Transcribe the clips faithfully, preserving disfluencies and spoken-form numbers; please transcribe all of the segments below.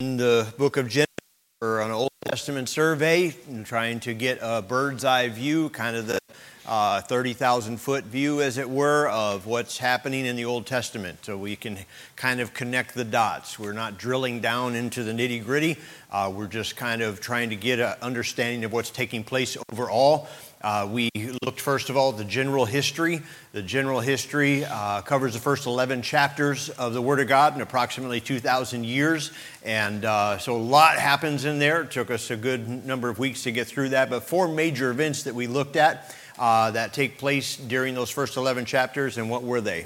in the book of Genesis for an Old Testament survey, and trying to get a bird's eye view, kind of the uh, thirty thousand foot view, as it were, of what's happening in the Old Testament, so we can kind of connect the dots. We're not drilling down into the nitty gritty. Uh, we're just kind of trying to get an understanding of what's taking place overall. Uh, we looked, first of all, at the general history. The general history uh, covers the first eleven chapters of the Word of God in approximately two thousand years. And uh, so a lot happens in there. It took us a good number of weeks to get through that. But four major events that we looked at uh, that take place during those first eleven chapters, and what were they?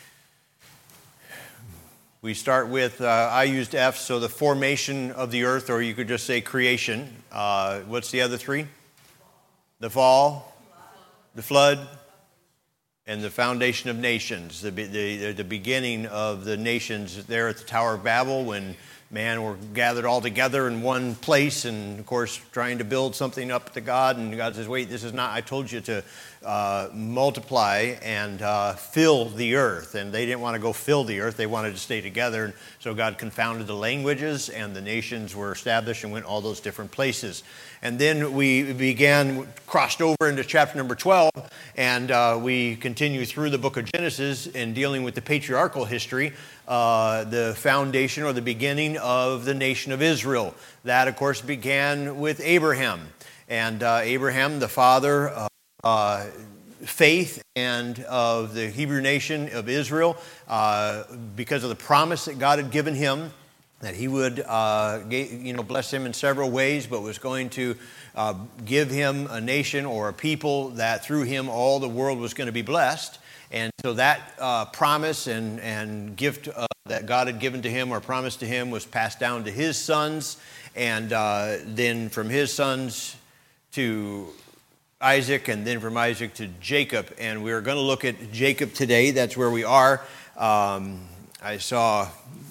We start with, uh, I used F, so the formation of the earth, or you could just say creation. Uh, what's the other three? The fall, the flood, and the foundation of nations, the, the, the beginning of the nations there at the Tower of Babel, when man were gathered all together in one place, and of course trying to build something up to God, and God says, wait, this is not, I told you to uh, multiply and uh, fill the earth, and they didn't want to go fill the earth, they wanted to stay together, and so God confounded the languages, and the nations were established and went all those different places. And then we began, crossed over into chapter number twelve, and uh, we continue through the book of Genesis in dealing with the patriarchal history, uh, the foundation or the beginning of the nation of Israel. That, of course, began with Abraham. And uh, Abraham, the father of uh, faith and of the Hebrew nation of Israel, uh, because of the promise that God had given him, that he would, uh, you know, bless him in several ways, but was going to uh, give him a nation or a people that through him all the world was going to be blessed. And so that uh, promise and, and gift uh, that God had given to him or promised to him was passed down to his sons, and uh, then from his sons to Isaac, and then from Isaac to Jacob. And we're going to look at Jacob today. That's where we are. Um, I saw...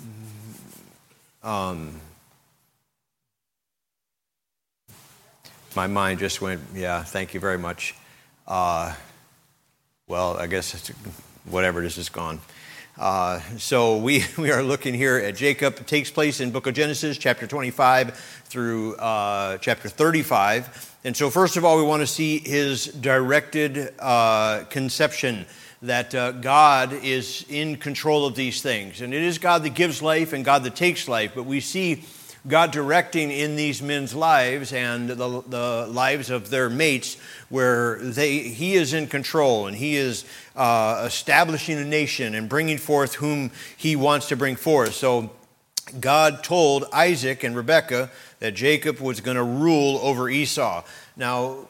Um, my mind just went, yeah, thank you very much. Uh, well, I guess it's, whatever it is, it's gone. Uh, so we, we are looking here at Jacob. It takes place in book of Genesis, chapter twenty-five through uh, chapter thirty-five. And so first of all, we want to see his directed uh, conception, that uh, God is in control of these things. And it is God that gives life and God that takes life, but we see God directing in these men's lives and the, the lives of their mates, where they he is in control, and he is uh, establishing a nation and bringing forth whom he wants to bring forth. So God told Isaac and Rebekah that Jacob was going to rule over Esau. Now,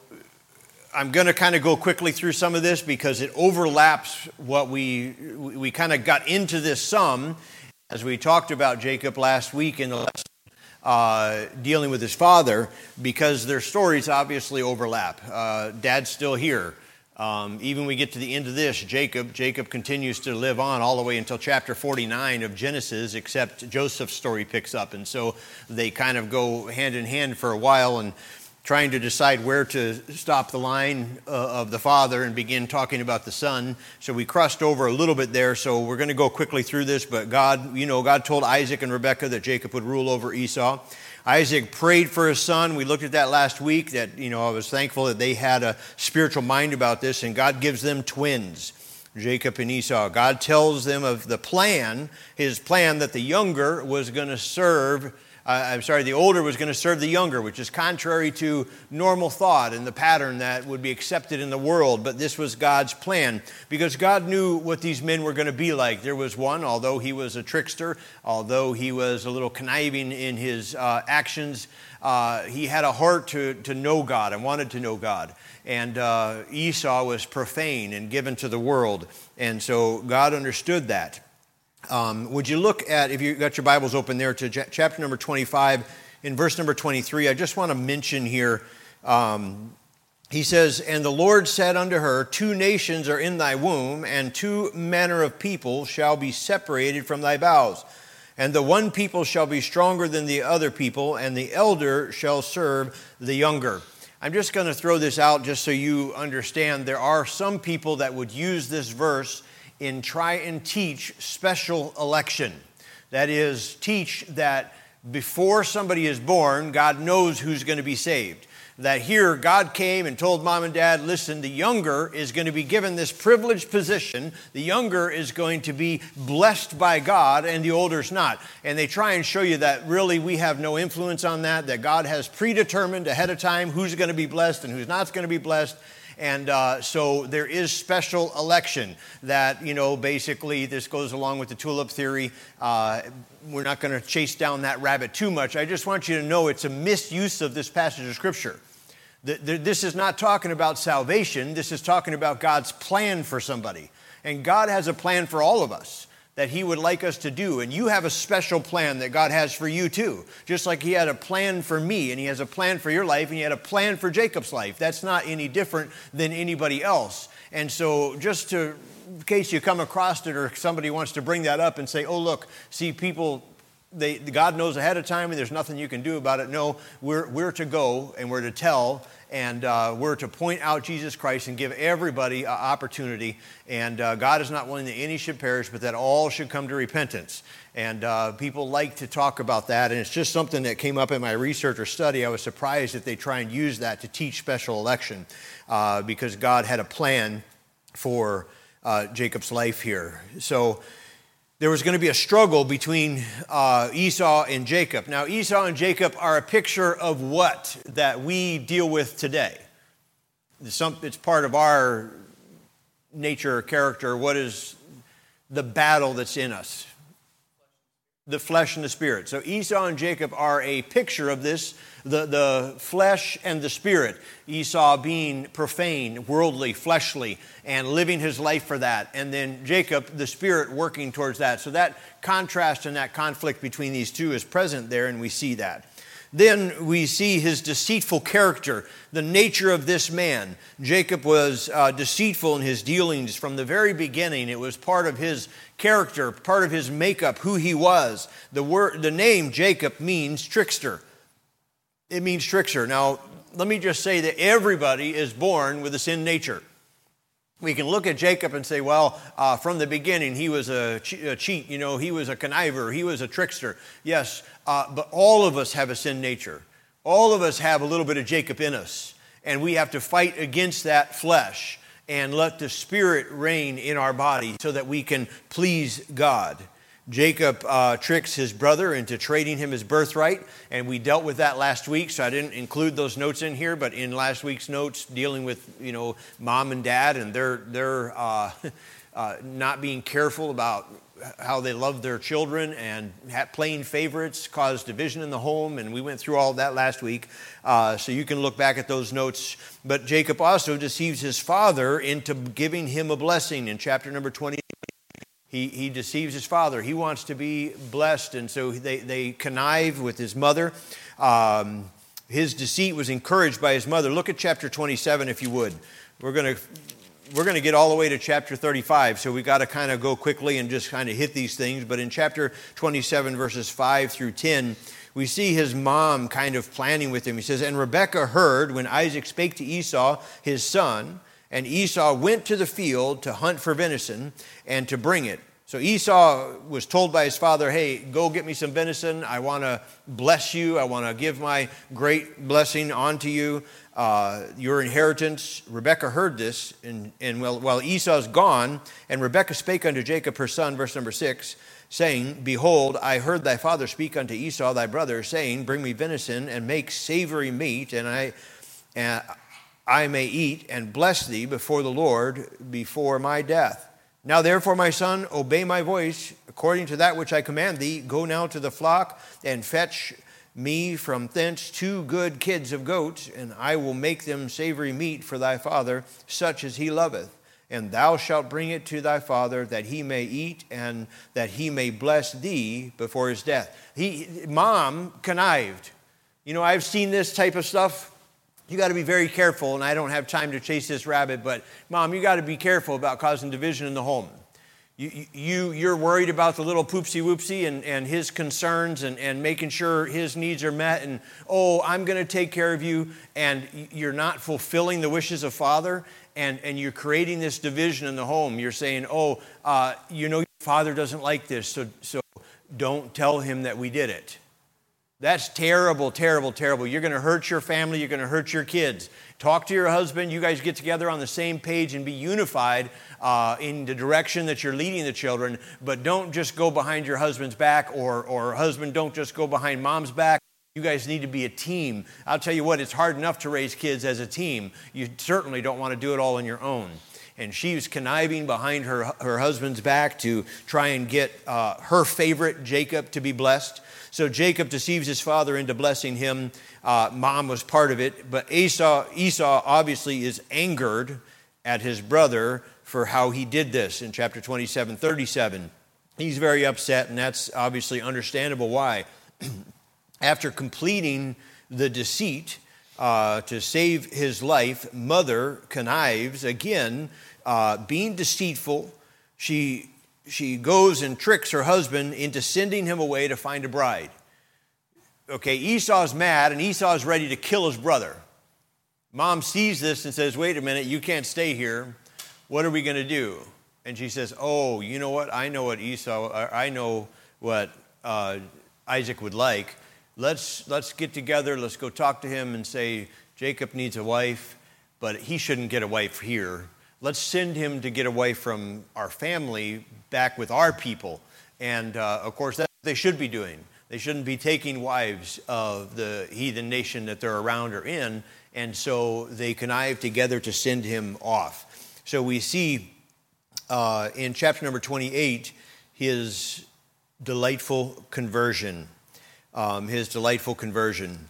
I'm going to kind of go quickly through some of this because it overlaps what we we kind of got into this some as we talked about Jacob last week in the lesson uh, dealing with his father, because their stories obviously overlap. Uh, Dad's still here. Um, even when we get to the end of this, Jacob, Jacob continues to live on all the way until chapter forty-nine of Genesis, except Joseph's story picks up. And so they kind of go hand in hand for a while, and trying to decide where to stop the line uh, of the father and begin talking about the son. So we crossed over a little bit there, so we're going to go quickly through this. But God, you know, God told Isaac and Rebekah that Jacob would rule over Esau. Isaac prayed for his son. We looked at that last week, that, you know, I was thankful that they had a spiritual mind about this, and God gives them twins, Jacob and Esau. God tells them of the plan, his plan, that the younger was going to serve Uh, I'm sorry, the older was going to serve the younger, which is contrary to normal thought and the pattern that would be accepted in the world. But this was God's plan, because God knew what these men were going to be like. There was one, although he was a trickster, although he was a little conniving in his uh, actions, uh, he had a heart to, to know God and wanted to know God. And uh, Esau was profane and given to the world. And so God understood that. Um, would you look at, if you got your Bibles open there, to j- chapter number twenty-five, in verse number twenty-three, I just want to mention here, um, he says, "And the Lord said unto her, Two nations are in thy womb, and two manner of people shall be separated from thy bowels. And the one people shall be stronger than the other people, and the elder shall serve the younger." I'm just going to throw this out just so you understand. There are some people that would use this verse and try and teach special election. That is, teach that Before somebody is born, God knows who's going to be saved. That here, God came and told mom and dad, listen, the younger is going to be given this privileged position. The younger is going to be blessed by God, and the older's not. And they try and show you that really we have no influence on that, that God has predetermined ahead of time who's going to be blessed and who's not going to be blessed. And uh, so there is special election that, you know, basically this goes along with the tulip theory. Uh, we're not going to chase down that rabbit too much. I just want you to know it's a misuse of this passage of Scripture. The, the, this is not talking about salvation. This is talking about God's plan for somebody. And God has a plan for all of us that He would like us to do. And you have a special plan that God has for you too. Just like He had a plan for me, and He has a plan for your life, and He had a plan for Jacob's life. That's not any different than anybody else. And so just to, in case you come across it or somebody wants to bring that up and say, oh, look, see, people, they, God knows ahead of time and there's nothing you can do about it. No, we're, we're to go and we're to tell, and uh, we're to point out Jesus Christ and give everybody an opportunity. And uh, God is not willing that any should perish, but that all should come to repentance. And uh, people like to talk about that, and it's just something that came up in my research or study. I was surprised that they try and use that to teach special election uh, because God had a plan for uh, Jacob's life here. So there was going to be a struggle between uh, Esau and Jacob. Now, Esau and Jacob are a picture of what that we deal with today. It's, some, it's part of our nature or character. What is the battle that's in us? The flesh and the spirit. So Esau and Jacob are a picture of this, the, the flesh and the spirit. Esau being profane, worldly, fleshly, and living his life for that. And then Jacob, the spirit, working towards that. So that contrast and that conflict between these two is present there, and we see that. Then we see his deceitful character, the nature of this man. Jacob was uh, deceitful in his dealings from the very beginning. It was part of his character, part of his makeup, who he was. The word, the name Jacob means trickster. It means trickster. Now, let me just say that everybody is born with a sin nature. We can look at Jacob and say, well, uh, from the beginning, he was a, che- a cheat, you know, he was a conniver, he was a trickster. Yes, uh, but all of us have a sin nature. All of us have a little bit of Jacob in us, and we have to fight against that flesh and let the Spirit reign in our body so that we can please God. Jacob uh, tricks his brother into trading him his birthright, and we dealt with that last week, so I didn't include those notes in here, but in last week's notes, dealing with, you know, mom and dad and their, their uh, uh, not being careful about how they love their children, and playing favorites caused division in the home, and we went through all of that last week, uh, so you can look back at those notes. But Jacob also deceives his father into giving him a blessing in chapter number twenty. He, he deceives his father. He wants to be blessed, and so they, they connive with his mother. Um, his deceit was encouraged by his mother. Look at chapter twenty-seven, if you would. We're going to we're going to get all the way to chapter thirty-five, so we've got to kind of go quickly and just kind of hit these things. But in chapter twenty-seven, verses five through ten, we see his mom kind of planning with him. He says, "And Rebekah heard when Isaac spake to Esau, his son, and Esau went to the field to hunt for venison and to bring it." So Esau was told by his father, hey, go get me some venison. I want to bless you. I want to give my great blessing onto you, uh, your inheritance. Rebekah heard this, and, and while, while Esau's gone, and Rebekah spake unto Jacob her son, verse number six, saying, Behold, I heard thy father speak unto Esau thy brother, saying, Bring me venison, and make savory meat, and I... And I may eat and bless thee before the Lord before my death. Now therefore, my son, obey my voice, according to that which I command thee. Go now to the flock, and fetch me from thence two good kids of goats, and I will make them savory meat for thy father, such as he loveth. And thou shalt bring it to thy father, that he may eat, and that he may bless thee before his death. He, mom connived. You know, I've seen this type of stuff. You got to be very careful, and I don't have time to chase this rabbit, but Mom, you got to be careful about causing division in the home. You, you, you're worried about the little poopsie whoopsie and, and his concerns and, and making sure his needs are met, and, oh, I'm going to take care of you, and you're not fulfilling the wishes of Father, and, and you're creating this division in the home. You're saying, oh, uh, you know, your father doesn't like this, so, so don't tell him that we did it. That's terrible, terrible, terrible. You're going to hurt your family. You're going to hurt your kids. Talk to your husband. You guys get together on the same page and be unified uh, in the direction that you're leading the children. But don't just go behind your husband's back, or, or husband, don't just go behind mom's back. You guys need to be a team. I'll tell you what, it's hard enough to raise kids as a team. You certainly don't want to do it all on your own. And she was conniving behind her, her husband's back to try and get uh, her favorite, Jacob, to be blessed. So Jacob deceives his father into blessing him. Uh, mom was part of it. But Esau, Esau obviously is angered at his brother for how he did this in chapter twenty-seven, thirty-seven. He's very upset, and that's obviously understandable why. After completing the deceit uh, to save his life, mother connives again, uh, being deceitful. She She goes and tricks her husband into sending him away to find a bride. Okay, Esau's mad, and Esau's ready to kill his brother. Mom sees this and says, wait a minute, you can't stay here. What are we going to do? And she says, oh, you know what? I know what Esau, I know what uh, Isaac would like. Let's, let's get together. Let's go talk to him and say, Jacob needs a wife, but he shouldn't get a wife here. Let's send him to get away from our family back with our people. And, uh, of course, that's what they should be doing. They shouldn't be taking wives of the heathen nation that they're around or in. And so they connive together to send him off. So we see uh, in chapter number twenty-eight his delightful conversion. Um, his delightful conversion.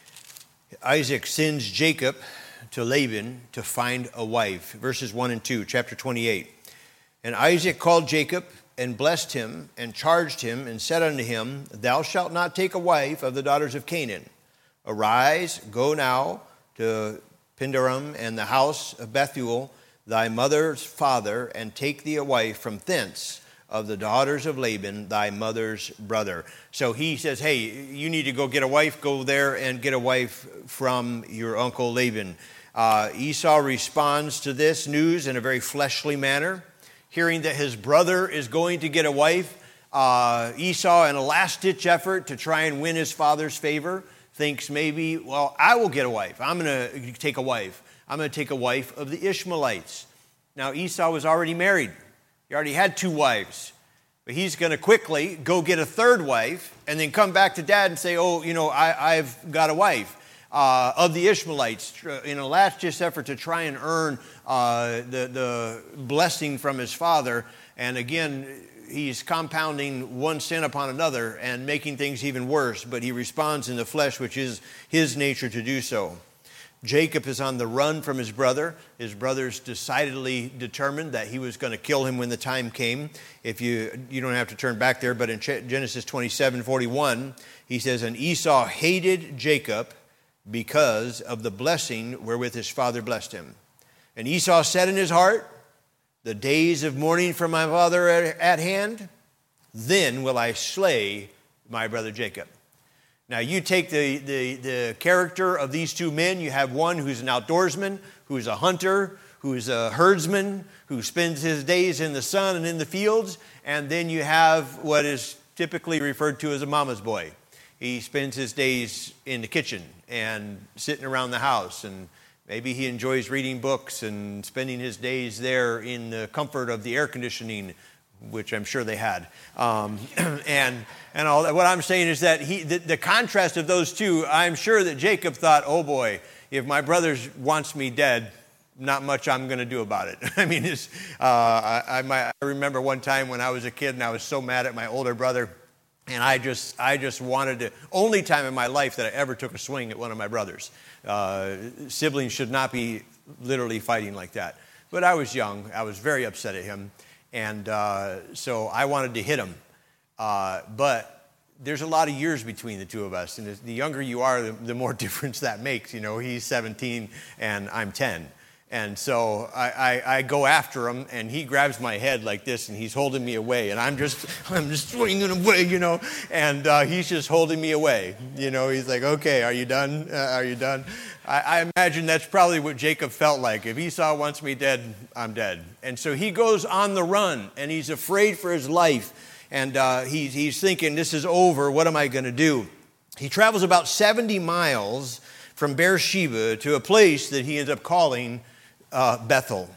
Isaac sends Jacob to Laban to find a wife. Verses one and two, chapter twenty-eight. And Isaac called Jacob and blessed him and charged him and said unto him, thou shalt not take a wife of the daughters of Canaan. Arise, go now to Pindaram and the house of Bethuel, thy mother's father, and take thee a wife from thence of the daughters of Laban, thy mother's brother. So he says, hey, you need to go get a wife. Go there and get a wife from your uncle Laban. Uh, Esau responds to this news in a very fleshly manner. Hearing that his brother is going to get a wife, uh, Esau, in a last-ditch effort to try and win his father's favor, thinks maybe, well, I will get a wife. I'm going to take a wife. I'm going to take a wife of the Ishmaelites. Now, Esau was already married. He already had two wives. But he's going to quickly go get a third wife and then come back to dad and say, oh, you know, I, I've got a wife. Uh, of the Ishmaelites, in a last-ditch effort to try and earn uh, the, the blessing from his father. And again, he's compounding one sin upon another and making things even worse, but he responds in the flesh, which is his nature to do so. Jacob is on the run from his brother. His brother's decidedly determined that he was going to kill him when the time came. If you you don't have to turn back there, but in Genesis twenty-seven forty-one, he says, and Esau hated Jacob because of the blessing wherewith his father blessed him. And Esau said in his heart, the days of mourning for my father are at hand, then will I slay my brother Jacob. Now you take the, the, the character of these two men. You have one who's an outdoorsman, who's a hunter, who's a herdsman, who spends his days in the sun and in the fields. And then you have what is typically referred to as a mama's boy. He spends his days in the kitchen and sitting around the house, and maybe he enjoys reading books and spending his days there in the comfort of the air conditioning, which I'm sure they had. Um, and and all that. What I'm saying is that he, the, the contrast of those two, I'm sure that Jacob thought, oh boy, if my brother wants me dead, not much I'm going to do about it. I mean, it's, uh, I, I, my, I remember one time when I was a kid and I was so mad at my older brother. And I just I just wanted to, only time in my life that I ever took a swing at one of my brothers. Uh, siblings should not be literally fighting like that. But I was young. I was very upset at him. And uh, so I wanted to hit him. Uh, but there's a lot of years between the two of us. And the younger you are, the, the more difference that makes. You know, he's seventeen and I'm ten. And so I, I, I go after him, and he grabs my head like this, and he's holding me away, and I'm just I'm just swinging away, you know, and uh, he's just holding me away, you know. He's like, "Okay, are you done? Uh, are you done?" I, I imagine that's probably what Jacob felt like. If Esau wants me dead, I'm dead. And so he goes on the run, and he's afraid for his life, and uh, he's he's thinking, "This is over. What am I going to do?" He travels about seventy miles from Beersheba to a place that he ends up calling uh, Bethel.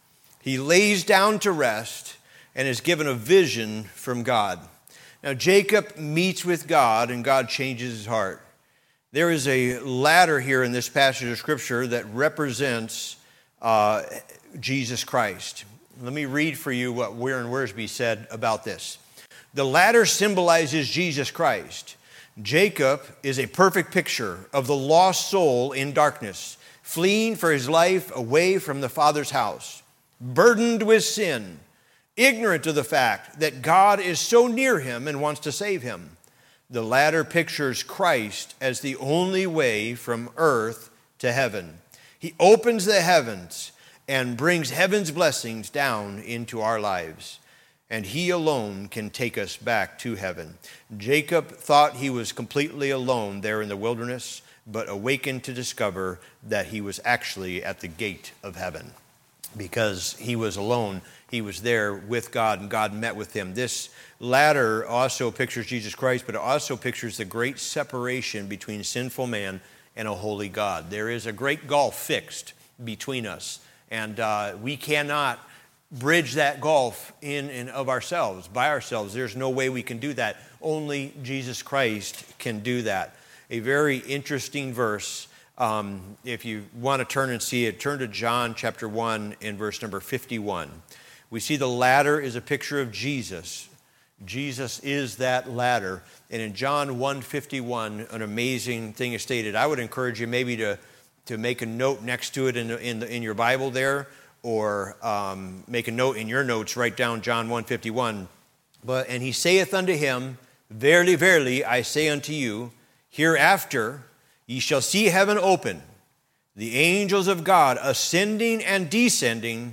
He lays down to rest and is given a vision from God. Now Jacob meets with God and God changes his heart. There is a ladder here in this passage of Scripture that represents uh, Jesus Christ. Let me read for you what Warren Wiersbe said about this. The ladder symbolizes Jesus Christ. Jacob is a perfect picture of the lost soul in darkness, fleeing for his life away from the Father's house, burdened with sin, ignorant of the fact that God is so near him and wants to save him. The ladder pictures Christ as the only way from earth to heaven. He opens the heavens and brings heaven's blessings down into our lives. And he alone can take us back to heaven. Jacob thought he was completely alone there in the wilderness, but awakened to discover that he was actually at the gate of heaven. Because he was alone, he was there with God, and God met with him. This ladder also pictures Jesus Christ, but it also pictures the great separation between sinful man and a holy God. There is a great gulf fixed between us, and uh, we cannot bridge that gulf in and of ourselves, by ourselves. There's no way we can do that. Only Jesus Christ can do that. A very interesting verse. Um, if you want to turn and see it, turn to John chapter one and verse number fifty-one. We see the ladder is a picture of Jesus. Jesus is that ladder. And in John one fifty-one, an amazing thing is stated. I would encourage you maybe to, to make a note next to it in, the, in, the, in your Bible there, or um, make a note in your notes, write down John one fifty-one. But, and he saith unto him, Verily, verily, I say unto you, hereafter ye shall see heaven open, the angels of God ascending and descending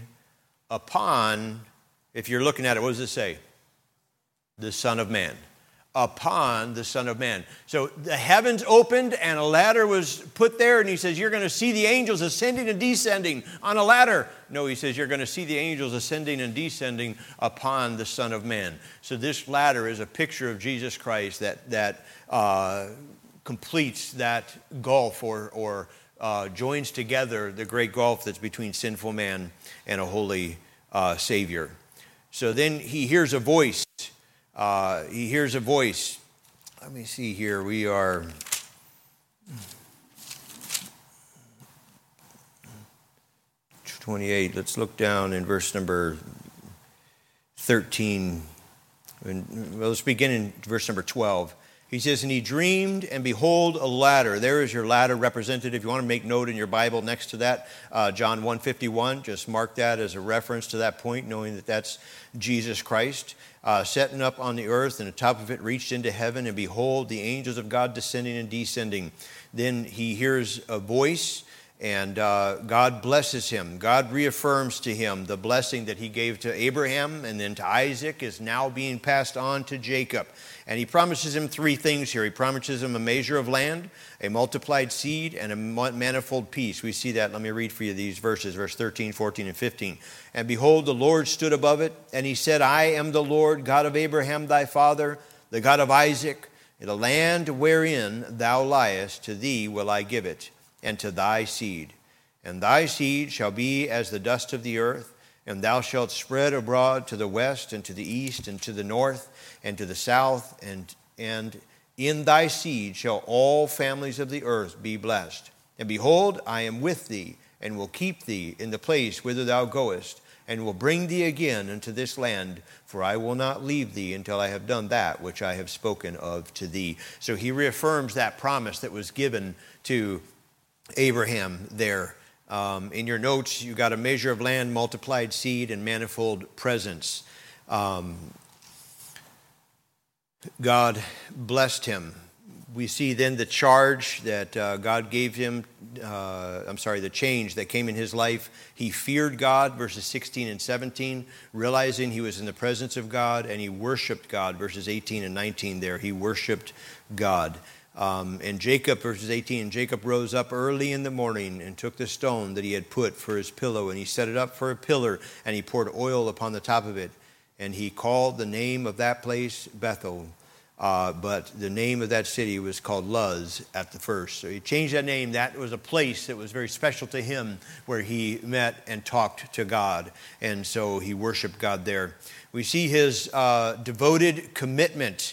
upon, if you're looking at it, what does it say? The Son of Man. Upon the Son of Man. So the heavens opened and a ladder was put there, and he says, you're going to see the angels ascending and descending on a ladder. No, he says, you're going to see the angels ascending and descending upon the Son of Man. So this ladder is a picture of Jesus Christ that, that uh, completes that gulf or, or uh, joins together the great gulf that's between sinful man and a holy uh, Savior. So then he hears a voice. Uh, he hears a voice. Let me see here. We are twenty-eight. Let's look down in verse number thirteen. Well, let's begin in verse number twelve. He says, and he dreamed, and behold, a ladder. There is your ladder represented. If you want to make note in your Bible next to that, uh, John one fifty-one, just mark that as a reference to that point, knowing that that's Jesus Christ. Uh, setting up on the earth, and the top of it reached into heaven, and behold, the angels of God descending and descending. Then he hears a voice, and uh, God blesses him. God reaffirms to him the blessing that he gave to Abraham and then to Isaac is now being passed on to Jacob. And he promises him three things here. He promises him a measure of land, a multiplied seed, and a manifold peace. We see that. Let me read for you these verses, verse thirteen, fourteen, and fifteen. And behold, the Lord stood above it, and he said, I am the Lord, God of Abraham thy father, the God of Isaac. The land wherein thou liest, to thee will I give it, and to thy seed. And thy seed shall be as the dust of the earth, and thou shalt spread abroad to the west, and to the east, and to the north, and to the south, and, and in thy seed shall all families of the earth be blessed. And behold, I am with thee, and will keep thee in the place whither thou goest, and will bring thee again into this land, for I will not leave thee until I have done that which I have spoken of to thee. So he reaffirms that promise that was given to Abraham there. Um, in your notes, you got a measure of land, multiplied seed, and manifold presence. Um, God blessed him. We see then the charge that uh, God gave him, uh, I'm sorry, the change that came in his life. He feared God, verses sixteen and seventeen, realizing he was in the presence of God, and he worshiped God, verses eighteen and nineteen there. He worshiped God. Um, and Jacob, verses eighteen, and Jacob rose up early in the morning and took the stone that he had put for his pillow, and he set it up for a pillar, and he poured oil upon the top of it. And he called the name of that place Bethel, Uh, but the name of that city was called Luz at the first. So he changed that name. That was a place that was very special to him where he met and talked to God. And so he worshiped God there. We see his uh, devoted commitment.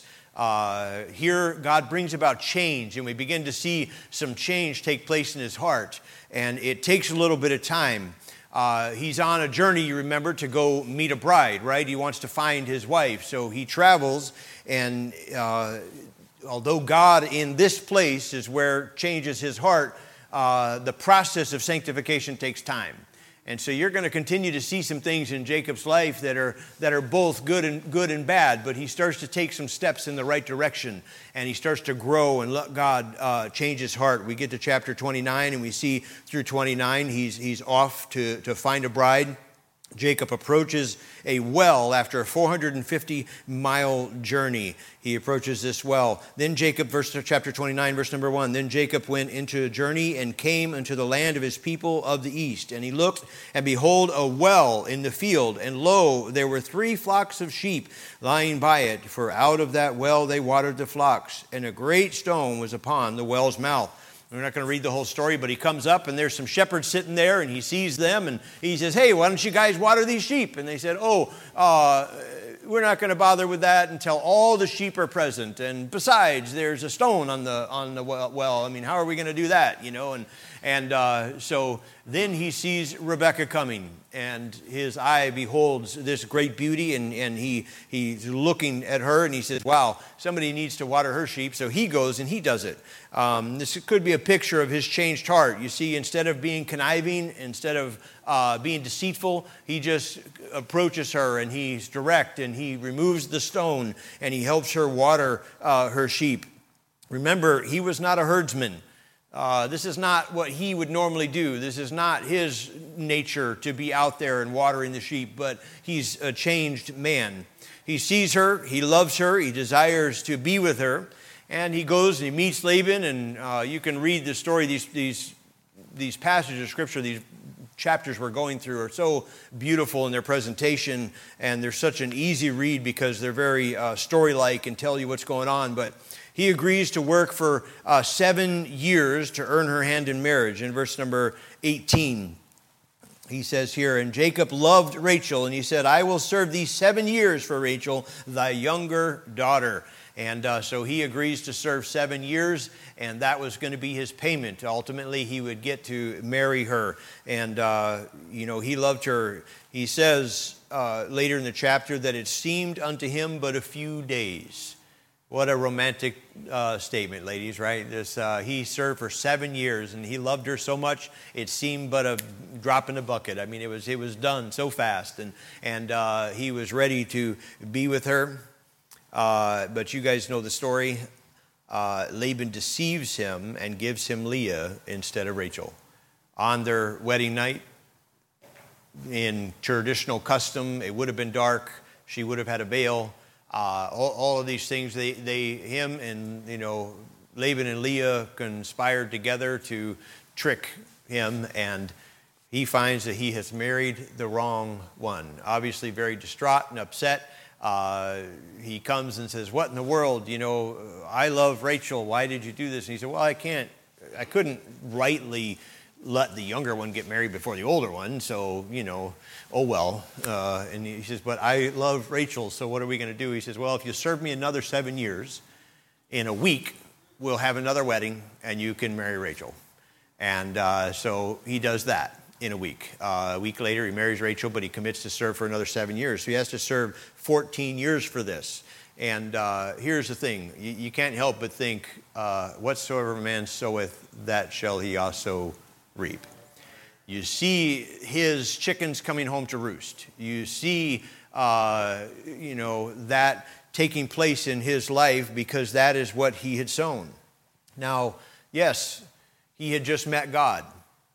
Uh, here, God brings about change, and we begin to see some change take place in his heart. And it takes a little bit of time. Uh, he's on a journey, you remember, to go meet a bride, right? He wants to find his wife. So he travels, and uh, although God in this place is where changes his heart, uh, the process of sanctification takes time. And so you're going to continue to see some things in Jacob's life that are that are both good and good and bad, but he starts to take some steps in the right direction, and he starts to grow and let God uh, change his heart. We get to chapter twenty-nine, and we see through twenty-nine, he's he's off to, to find a bride. Jacob approaches a well after a four hundred fifty mile journey. He approaches this well. Then Jacob, verse chapter twenty-nine, verse number one. Then Jacob went into a journey and came unto the land of his people of the east. And he looked, and behold, a well in the field. And lo, there were three flocks of sheep lying by it. For out of that well they watered the flocks. And a great stone was upon the well's mouth. We're not going to read the whole story, but he comes up, and there's some shepherds sitting there, and he sees them, and he says, hey, why don't you guys water these sheep? And they said, oh, uh, we're not going to bother with that until all the sheep are present. And besides, there's a stone on the on the well. I mean, how are we going to do that? You know, and and uh, so then he sees Rebekah coming, and his eye beholds this great beauty, and, and he he's looking at her, and he says, wow, somebody needs to water her sheep. So he goes and he does it. Um, this could be a picture of his changed heart. You see, instead of being conniving, instead of uh, being deceitful, he just approaches her, and he's direct, and he removes the stone, and he helps her water uh, her sheep. Remember, he was not a herdsman. Uh, this is not what he would normally do. This is not his nature to be out there and watering the sheep, but he's a changed man. He sees her, he loves her, he desires to be with her, and he goes and he meets Laban, and uh, you can read the story. These, these, these passages of Scripture, these chapters we're going through are so beautiful in their presentation, and they're such an easy read because they're very uh, story-like and tell you what's going on, but he agrees to work for uh, seven years to earn her hand in marriage. In verse number eighteen, he says here, and Jacob loved Rachel, and he said, I will serve thee seven years for Rachel, thy younger daughter. And uh, so he agrees to serve seven years, and that was going to be his payment. Ultimately, he would get to marry her. And, uh, you know, he loved her. He says uh, later in the chapter that it seemed unto him but a few days. What a romantic uh, statement, ladies, right? This uh, he served for seven years, and he loved her so much it seemed but a drop in the bucket. I mean, it was it was done so fast, and and uh, he was ready to be with her. Uh, but you guys know the story. Uh, Laban deceives him and gives him Leah instead of Rachel. On their wedding night, in traditional custom, it would have been dark. She would have had a veil. Uh, all, all of these things, they, they, him and, you know, Laban and Leah conspired together to trick him, and he finds that he has married the wrong one. Obviously very distraught and upset. Uh, he comes and says, what in the world, you know, I love Rachel. Why did you do this? And he said, well, I can't, I couldn't rightly let the younger one get married before the older one, so, you know, oh well. Uh, and he says, but I love Rachel, so what are we going to do? He says, well, if you serve me another seven years, in a week, we'll have another wedding, and you can marry Rachel. And uh, so he does that in a week. Uh, a week later, he marries Rachel, but he commits to serve for another seven years. So he has to serve fourteen years for this. And uh, here's the thing. You, you can't help but think, uh, whatsoever a man soweth, that shall he also reap. You see his chickens coming home to roost. You see, uh, you know, that taking place in his life because that is what he had sown. Now, yes, he had just met God.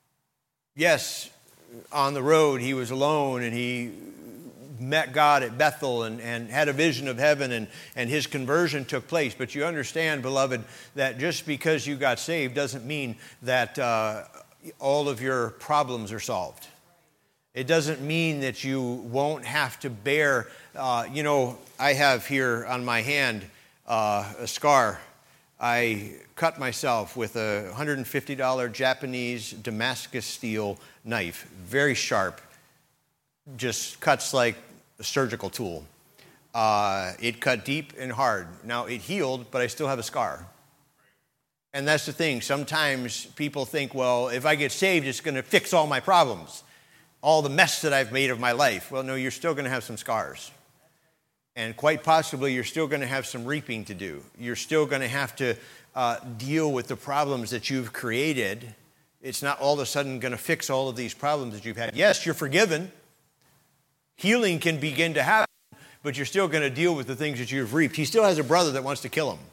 Yes, on the road he was alone, and he met God at Bethel and, and had a vision of heaven, and, and his conversion took place. But you understand, beloved, that just because you got saved doesn't mean that uh, all of your problems are solved. It doesn't mean that you won't have to bear, uh, you know, I have here on my hand uh, a scar. I cut myself with a one hundred fifty dollars Japanese Damascus steel knife, very sharp, just cuts like a surgical tool. Uh, it cut deep and hard. Now, it healed, but I still have a scar. And that's the thing. Sometimes people think, well, if I get saved, it's going to fix all my problems, all the mess that I've made of my life. Well, no, you're still going to have some scars. And quite possibly, you're still going to have some reaping to do. You're still going to have to uh, deal with the problems that you've created. It's not all of a sudden going to fix all of these problems that you've had. Yes, you're forgiven. Healing can begin to happen, but you're still going to deal with the things that you've reaped. He still has a brother that wants to kill him.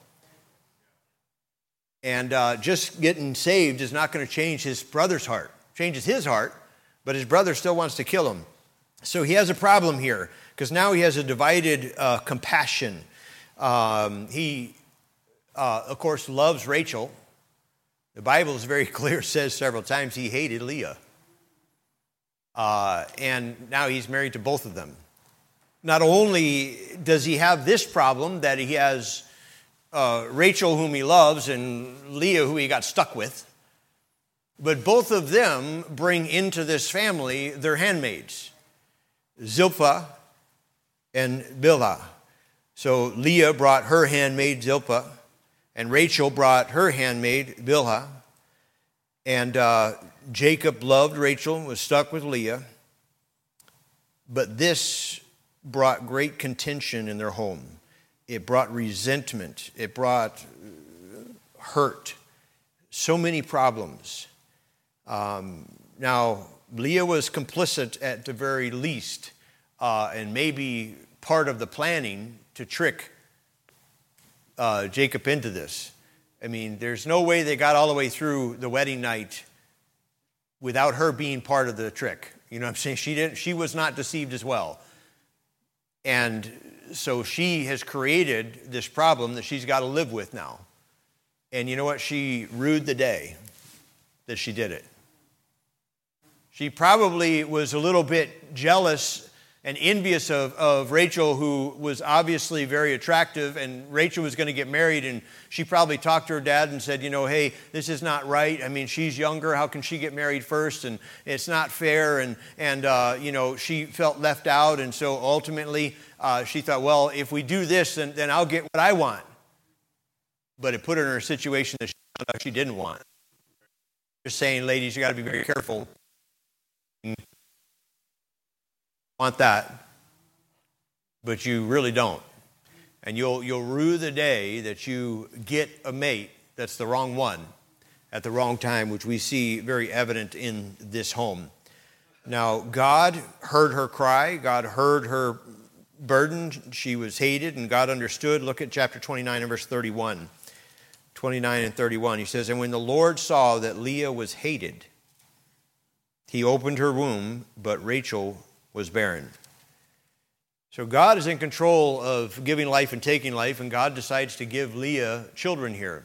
And uh, just getting saved is not going to change his brother's heart. Changes his heart, but his brother still wants to kill him. So he has a problem here, because now he has a divided uh, compassion. Um, he, uh, of course, loves Rachel. The Bible is very clear, says several times he hated Leah. Uh, and now he's married to both of them. Not only does he have this problem that he has uh, Rachel, whom he loves, and Leah, who he got stuck with, but both of them bring into this family their handmaids, Zilpah and Bilhah. So Leah brought her handmaid Zilpah, and Rachel brought her handmaid Bilhah. And uh, Jacob loved Rachel, was stuck with Leah. But this brought great contention in their home. It brought resentment. It brought hurt. So many problems. Um, now, Leah was complicit at the very least, uh, and maybe part of the planning to trick uh, Jacob into this. I mean, there's no way they got all the way through the wedding night without her being part of the trick. You know what I'm saying? She didn't. She was not deceived as well. And so she has created this problem that she's got to live with now. And you know what? She rued the day that she did it. She probably was a little bit jealous and envious of, of Rachel, who was obviously very attractive, and Rachel was going to get married, and she probably talked to her dad and said, you know, hey, this is not right. I mean, she's younger. How can she get married first? And it's not fair. And, and uh, you know, she felt left out, and so ultimately uh, she thought, well, if we do this, then, then I'll get what I want. But it put her in a situation that she found out she didn't want. Just saying, ladies, you got to be very careful. Want that, but you really don't. And you'll you'll rue the day that you get a mate that's the wrong one at the wrong time, which we see very evident in this home. Now, God heard her cry. God heard her burden. She was hated, and God understood. Look at chapter twenty-nine and verse thirty-one. twenty-nine and thirty-one. He says, and when the Lord saw that Leah was hated, he opened her womb, but Rachel was barren. So God is in control of giving life and taking life, and God decides to give Leah children here.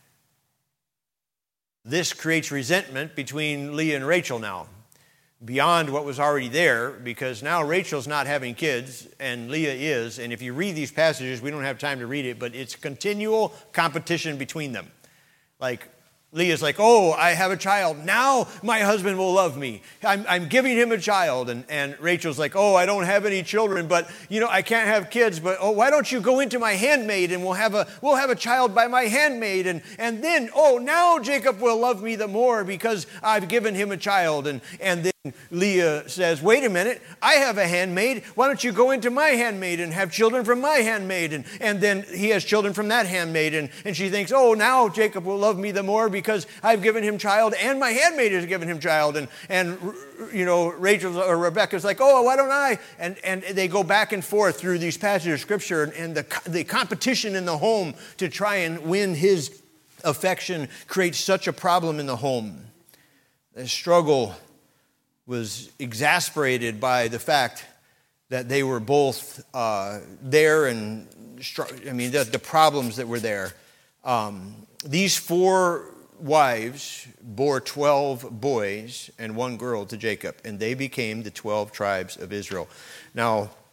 This creates resentment between Leah and Rachel now, beyond what was already there, because now Rachel's not having kids, and Leah is. And if you read these passages, we don't have time to read it, but it's continual competition between them. Like, Leah's like, oh, I have a child. Now my husband will love me. I'm, I'm giving him a child. And, and Rachel's like, oh, I don't have any children, but, you know, I can't have kids. But, oh, why don't you go into my handmaid and we'll have a we'll have a child by my handmaid. And, and then, oh, now Jacob will love me the more because I've given him a child. And, and then Leah says, wait a minute, I have a handmaid. Why don't you go into my handmaid and have children from my handmaid? And, and then he has children from that handmaid. And, and she thinks, oh, now Jacob will love me the more because I've given him child and my handmaid has given him child. And, and you know, Rachel or Rebecca's like, oh, why don't I? And, and they go back and forth through these passages of Scripture, and, and the, the competition in the home to try and win his affection creates such a problem in the home. The struggle was exasperated by the fact that they were both uh, there, and I mean the, the problems that were there. Um, these four wives bore twelve boys and one girl to Jacob, and they became the twelve tribes of Israel. Now,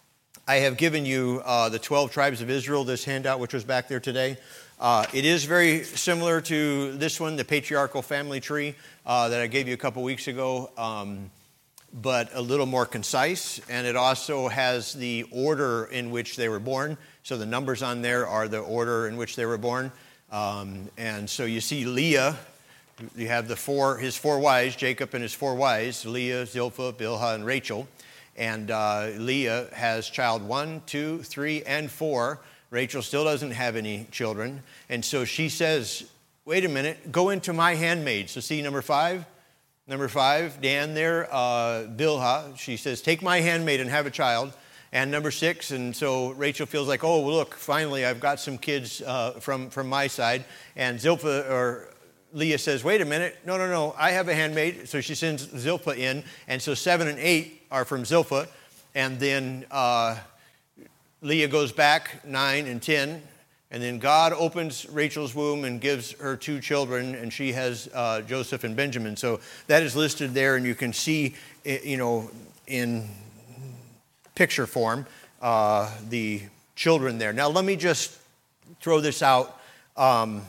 I have given you uh, the twelve tribes of Israel, this handout which was back there today. Uh, it is very similar to this one, the patriarchal family tree uh, that I gave you a couple weeks ago, um, but a little more concise. And it also has the order in which they were born. So the numbers on there are the order in which they were born. Um, and so you see Leah, you have the four, his four wives, Jacob and his four wives, Leah, Zilpah, Bilhah, and Rachel. And uh, Leah has child one, two, three, and four. Rachel still doesn't have any children. And so she says, wait a minute, go into my handmaid. So see number five? Number five, Dan there, uh, Bilhah. She says, take my handmaid and have a child. And number six, and so Rachel feels like, oh, well, look, finally I've got some kids uh, from, from my side. And Zilpah, or Leah says, wait a minute, no, no, no, I have a handmaid. So she sends Zilpah in. And so seven and eight are from Zilpah. And then uh, Leah goes back, nine and ten. And then God opens Rachel's womb and gives her two children, and she has uh, Joseph and Benjamin. So that is listed there, and you can see, you know, in picture form, uh, the children there. Now, let me just throw this out. Um,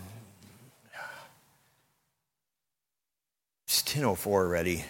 it's ten oh four already.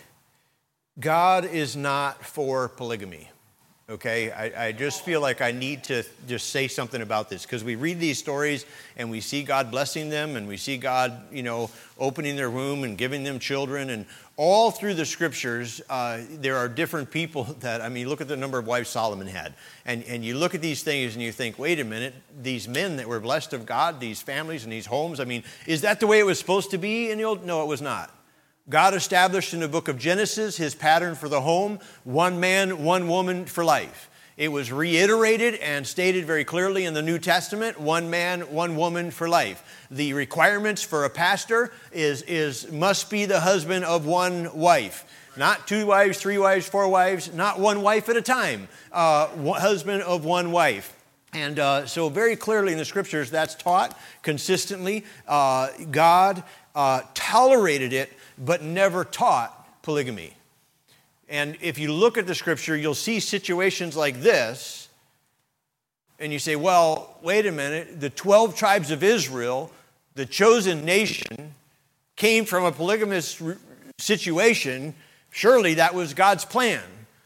God is not for polygamy. Okay, I, I just feel like I need to just say something about this, because we read these stories and we see God blessing them, and we see God, you know, opening their womb and giving them children. And all through the scriptures, uh, there are different people that, I mean, look at the number of wives Solomon had. And, and you look at these things and you think, wait a minute, these men that were blessed of God, these families and these homes, I mean, is that the way it was supposed to be in the old? No, it was not. God established in the book of Genesis his pattern for the home, one man, one woman for life. It was reiterated and stated very clearly in the New Testament, one man, one woman for life. The requirements for a pastor is, is must be the husband of one wife. Not two wives, three wives, four wives, not one wife at a time. Uh, husband of one wife. And uh, so very clearly in the scriptures, that's taught consistently. Uh, God uh, tolerated it, but never taught polygamy. And if you look at the scripture, you'll see situations like this, and you say, well, wait a minute, the twelve tribes of Israel, the chosen nation, came from a polygamous situation. Surely that was God's plan.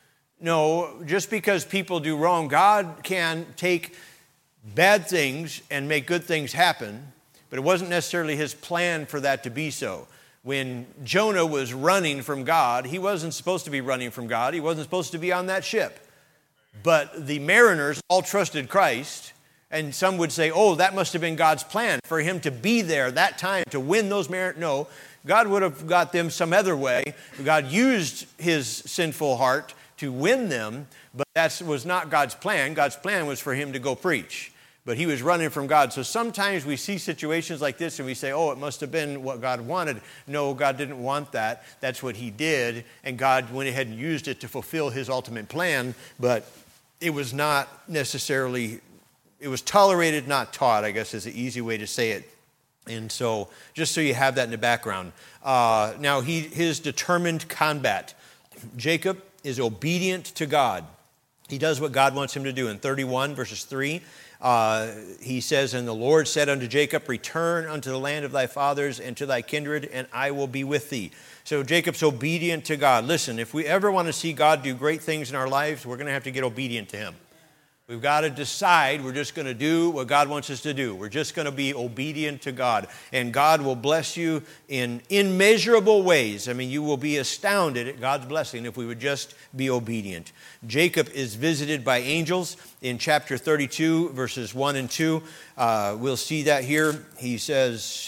No, just because people do wrong, God can take bad things and make good things happen, but it wasn't necessarily his plan for that to be so. When Jonah was running from God, he wasn't supposed to be running from God. He wasn't supposed to be on that ship. But the mariners all trusted Christ, and some would say, oh, that must have been God's plan for him to be there that time to win those mariners. No, God would have got them some other way. God used his sinful heart to win them, but that was not God's plan. God's plan was for him to go preach. But he was running from God. So sometimes we see situations like this and we say, oh, it must have been what God wanted. No, God didn't want that. That's what he did. And God went ahead and used it to fulfill his ultimate plan. But it was not necessarily, it was tolerated, not taught, I guess is the easy way to say it. And so just so you have that in the background. Uh, now, he, his determined combat. Jacob is obedient to God. He does what God wants him to do. In thirty-one, verses three, Uh, he says, and the Lord said unto Jacob, return unto the land of thy fathers and to thy kindred, and I will be with thee. So Jacob's obedient to God. Listen, if we ever want to see God do great things in our lives, we're going to have to get obedient to him. We've got to decide we're just going to do what God wants us to do. We're just going to be obedient to God. And God will bless you in immeasurable ways. I mean, you will be astounded at God's blessing if we would just be obedient. Jacob is visited by angels in chapter thirty-two, verses one and two. Uh, we'll see that here. He says,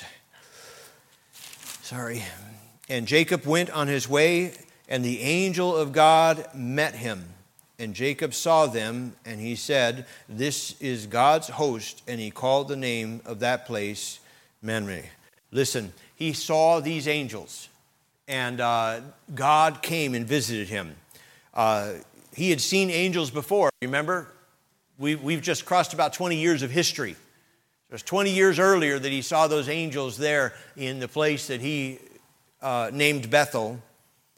sorry. And Jacob went on his way, and the angel of God met him. And Jacob saw them, and he said, this is God's host, and he called the name of that place Mamre. Listen, he saw these angels, and uh, God came and visited him. Uh, he had seen angels before, remember? We, we've just crossed about twenty years of history. It was twenty years earlier that he saw those angels there in the place that he uh, named Bethel.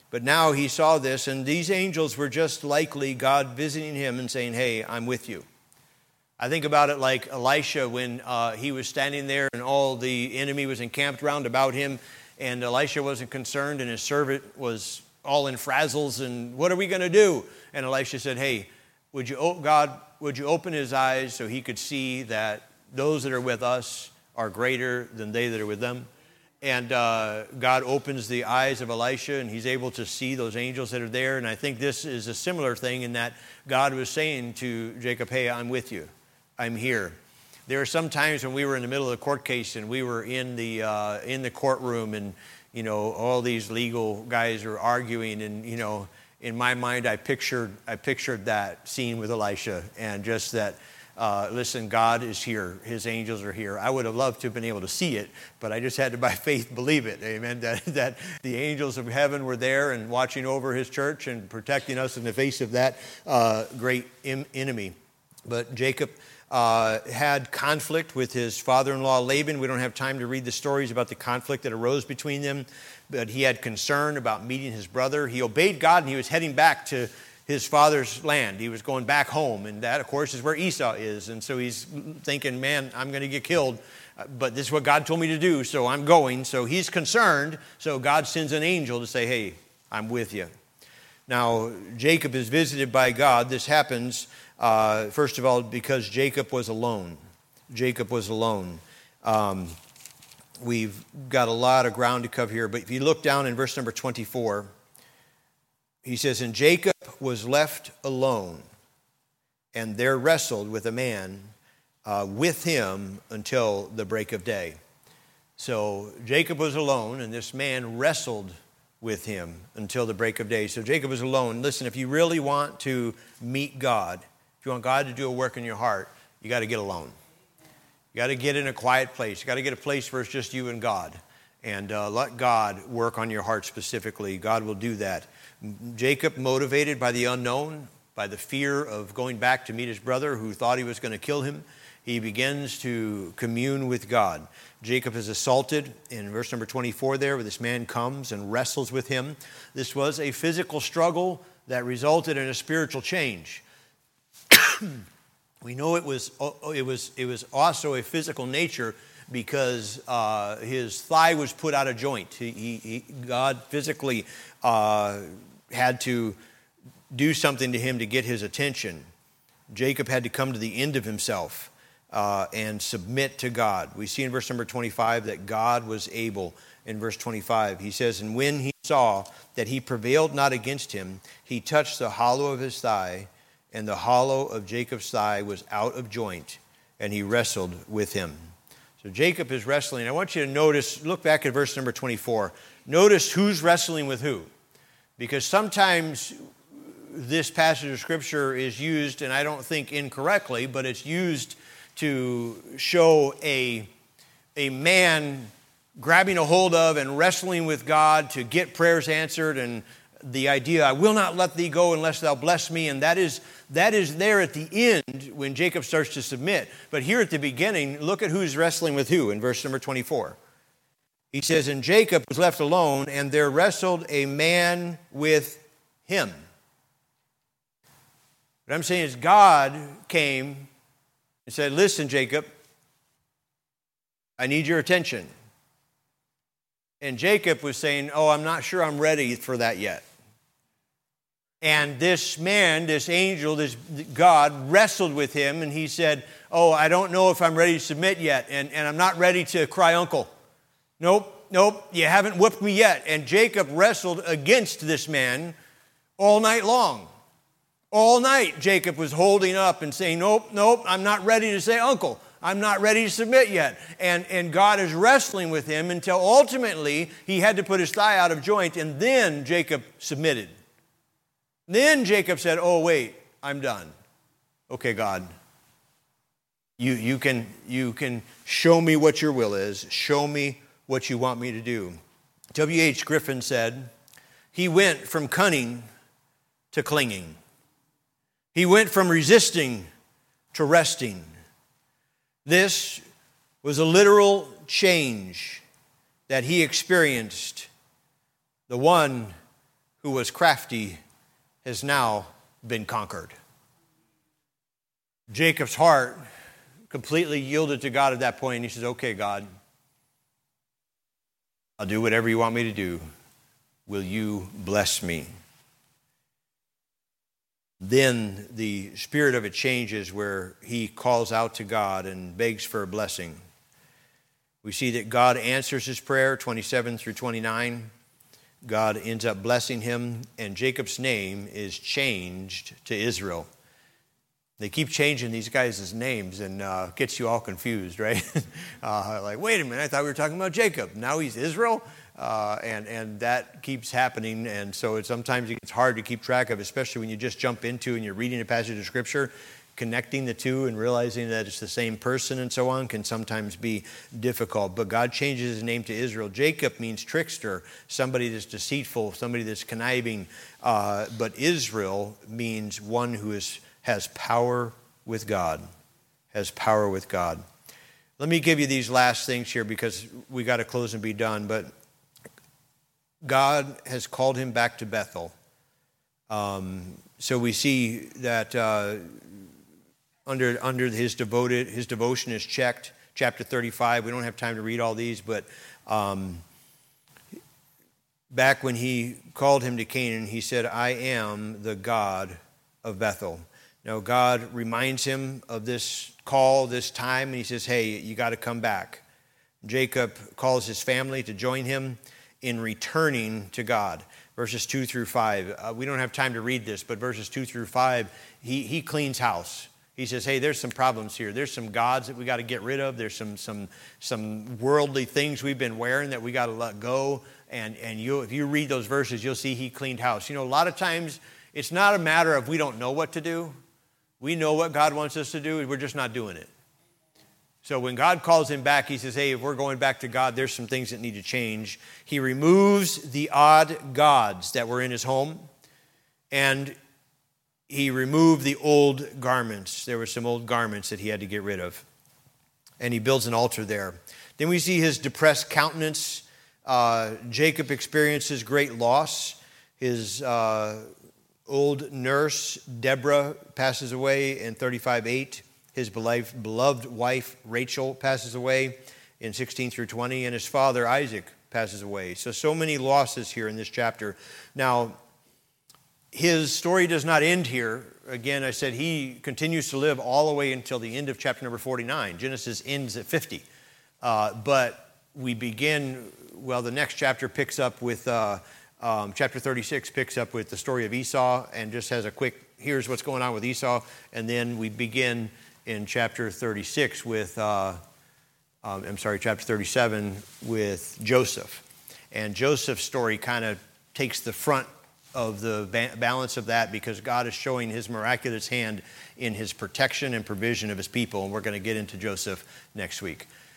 But now he saw this, and these angels were just likely God visiting him and saying, hey, I'm with you. I think about it like Elisha when uh, he was standing there and all the enemy was encamped round about him, and Elisha wasn't concerned, and his servant was all in frazzles, and what are we going to do? And Elisha said, hey, would you, oh, God, would you open his eyes so he could see that those that are with us are greater than they that are with them? And uh, God opens the eyes of Elisha, and he's able to see those angels that are there. And I think this is a similar thing in that God was saying to Jacob, hey, I'm with you. I'm here. There are some times when we were in the middle of the court case, and we were in the uh, in the courtroom, and, you know, all these legal guys are arguing. And, you know, in my mind, I pictured, I pictured that scene with Elisha, and just that, Uh, listen, God is here. His angels are here. I would have loved to have been able to see it, but I just had to, by faith, believe it. Amen. That, that the angels of heaven were there and watching over his church and protecting us in the face of that uh, great im- enemy. But Jacob uh, had conflict with his father-in-law Laban. We don't have time to read the stories about the conflict that arose between them, but he had concern about meeting his brother. He obeyed God, and he was heading back to his father's land. He was going back home, and that, of course, is where Esau is. And so he's thinking, man, I'm going to get killed, but this is what God told me to do, so I'm going. So he's concerned, so God sends an angel to say, hey, I'm with you. Now, Jacob is visited by God. This happens, uh, first of all, because Jacob was alone. Jacob was alone. Um, we've got a lot of ground to cover here, but if you look down in verse number twenty-four, he says, and Jacob was left alone, and there wrestled with a man uh, with him until the break of day. So Jacob was alone, and this man wrestled with him until the break of day. So Jacob was alone. Listen, if you really want to meet God, if you want God to do a work in your heart, you got to get alone. You got to get in a quiet place. You got to get a place where it's just you and God. And uh, let God work on your heart specifically. God will do that. Jacob, motivated by the unknown, by the fear of going back to meet his brother who thought he was going to kill him, he begins to commune with God. Jacob is assaulted in verse number twenty-four there, where this man comes and wrestles with him. This was a physical struggle that resulted in a spiritual change. We know it was, it was, it was also a physical nature, because uh, his thigh was put out of joint. He, he, he, God physically uh, had to do something to him to get his attention. Jacob had to come to the end of himself uh, and submit to God. We see in verse number twenty-five that God was able. In verse twenty-five, he says, and when he saw that he prevailed not against him, he touched the hollow of his thigh, and the hollow of Jacob's thigh was out of joint, and he wrestled with him. So Jacob is wrestling. I want you to notice, look back at verse number twenty-four. Notice who's wrestling with who. Because sometimes this passage of Scripture is used, and I don't think incorrectly, but it's used to show a, a man grabbing a hold of and wrestling with God to get prayers answered, and the idea, I will not let thee go unless thou bless me, and that is that is there at the end when Jacob starts to submit. But here at the beginning, look at who's wrestling with who in verse number twenty-four. He says, and Jacob was left alone, and there wrestled a man with him. What I'm saying is God came and said, listen, Jacob, I need your attention. And Jacob was saying, oh, I'm not sure I'm ready for that yet. And this man, this angel, this God wrestled with him, and he said, oh, I don't know if I'm ready to submit yet, and, and I'm not ready to cry uncle. Nope, nope, you haven't whooped me yet. And Jacob wrestled against this man all night long. All night, Jacob was holding up and saying, nope, nope, I'm not ready to say uncle. I'm not ready to submit yet. And, and God is wrestling with him until ultimately he had to put his thigh out of joint, and then Jacob submitted. Then Jacob said, oh, wait, I'm done. Okay, God, you, you, can, you can show me what your will is. Show me what you want me to do. W H Griffin said, he went from cunning to clinging. He went from resisting to resting. This was a literal change that he experienced. The one who was crafty, has now been conquered. Jacob's heart completely yielded to God at that point, and he says, okay, God, I'll do whatever you want me to do. Will you bless me? Then the spirit of it changes where he calls out to God and begs for a blessing. We see that God answers his prayer, twenty-seven through twenty-nine. God ends up blessing him, and Jacob's name is changed to Israel. They keep changing these guys' names, and uh, gets you all confused, right? uh, like, wait a minute, I thought we were talking about Jacob. Now he's Israel? Uh, and, and that keeps happening, and so it, sometimes it's hard to keep track of, especially when you just jump into and you're reading a passage of Scripture. Connecting the two and realizing that it's the same person and so on can sometimes be difficult. But God changes his name to Israel. Jacob means trickster, somebody that's deceitful, somebody that's conniving. Uh, but Israel means one who is has power with God, has power with God. Let me give you these last things here because we got to close and be done. But God has called him back to Bethel. Um, so we see that uh, under under his devoted his devotion is checked. Chapter thirty-five. We don't have time to read all these, but um, back when he called him to Canaan, he said, "I am the God of Bethel." Now, God reminds him of this call, this time, and he says, hey, you got to come back. Jacob calls his family to join him in returning to God. Verses two through five. Uh, we don't have time to read this, but verses two through five, he, he cleans house. He says, hey, there's some problems here. There's some gods that we got to get rid of. There's some some some worldly things we've been wearing that we got to let go. And, and you, if you read those verses, you'll see he cleaned house. You know, a lot of times, it's not a matter of we don't know what to do. We know what God wants us to do, and we're just not doing it. So when God calls him back, he says, hey, if we're going back to God, there's some things that need to change. He removes the odd gods that were in his home, and he removed the old garments. There were some old garments that he had to get rid of. And he builds an altar there. Then we see his depressed countenance. Uh, Jacob experiences great loss. His uh, old nurse, Deborah, passes away in thirty-five eight. His beloved wife, Rachel, passes away in sixteen through twenty. And his father, Isaac, passes away. So, so many losses here in this chapter. Now, his story does not end here. Again, I said he continues to live all the way until the end of chapter number forty-nine. Genesis ends at fifty. Uh, but we begin, well, the next chapter picks up with... Uh, Um, chapter thirty-six picks up with the story of Esau and just has a quick, here's what's going on with Esau. And then we begin in chapter thirty-six with, uh, um, I'm sorry, chapter thirty-seven with Joseph. And Joseph's story kind of takes the front of the ba- balance of that because God is showing his miraculous hand in his protection and provision of his people. And we're going to get into Joseph next week.